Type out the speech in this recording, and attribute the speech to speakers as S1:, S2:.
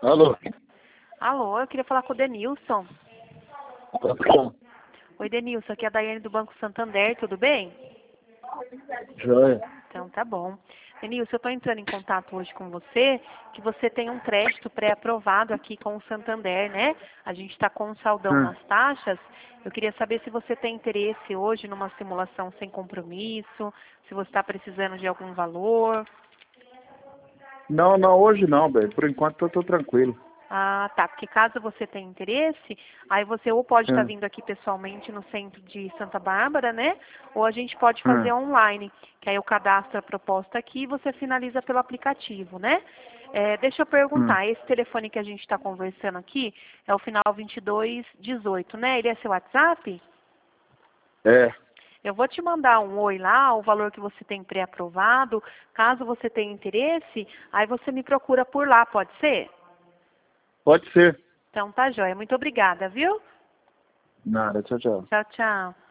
S1: Alô?
S2: Alô, eu queria falar com o Denilson.
S1: Tá.
S2: Oi, Denilson, aqui é a Daiane do Banco Santander, tudo bem?
S1: Joia.
S2: Então tá bom. Denilson, eu estou entrando em contato hoje com você, que você tem um crédito pré-aprovado aqui com o Santander, né? A gente está com um saldão nas taxas. Eu queria saber se você tem interesse hoje numa simulação sem compromisso, se você está precisando de algum valor.
S1: Não, não, hoje não, velho. Por enquanto eu tô tranquilo.
S2: Ah, tá. Porque caso você tenha interesse, aí você ou pode estar
S1: Hum,
S2: vindo aqui pessoalmente no centro de Santa Bárbara, né? Ou a gente pode fazer
S1: hum,
S2: online, que aí eu cadastro a proposta aqui e você finaliza pelo aplicativo, né? Deixa eu
S1: hum.
S2: perguntar, esse telefone que a gente está conversando aqui é o final 2218, né? Ele é seu WhatsApp?
S1: É,
S2: Eu vou te mandar um oi lá, o valor que você tem pré-aprovado. Caso você tenha interesse, aí você me procura por lá, pode ser?
S1: pode ser.
S2: Então tá joia. Muito obrigada, viu?
S1: Nada, tchau, tchau.
S2: Tchau, tchau.